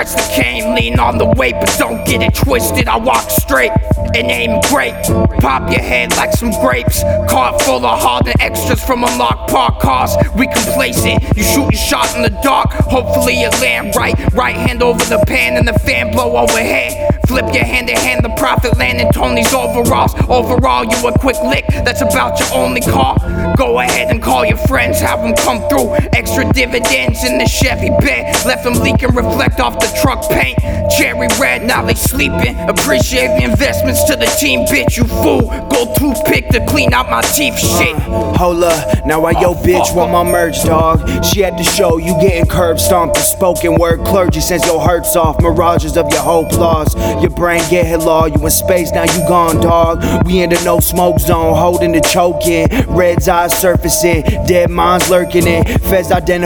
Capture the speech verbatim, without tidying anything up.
press the cane, lean on the weight, but don't get it twisted. I walk straight and aim great. Pop your head like some grapes. Caught full of hardened extras from unlocked park cars. We complacent, you shoot your shot in the dark. Hopefully you land right. Right hand over the pan and the fan blow overhead. Flip your hand to hand, the profit land in Tony's overalls. Overall, you a quick lick, that's about your only call. Go ahead and call your friends, have them come through. Extra dividends in the Chevy bed. Left them leak and reflect off the truck paint. Cherry red, now they sleeping. Appreciate the investments to the team, bitch, you fool. Gold toothpick to clean out my teeth, shit. Uh, hold up, now why yo bitch want my merch, dog? She had to show you getting curb stomped. The spoken word clergy sends your hurts off. Mirages of your whole flaws. Your brain get hit law, you in space, now you gone, dog. We in the no smoke zone, holding the choke in. Red's eyes surfacing, dead minds lurking in. Feds identify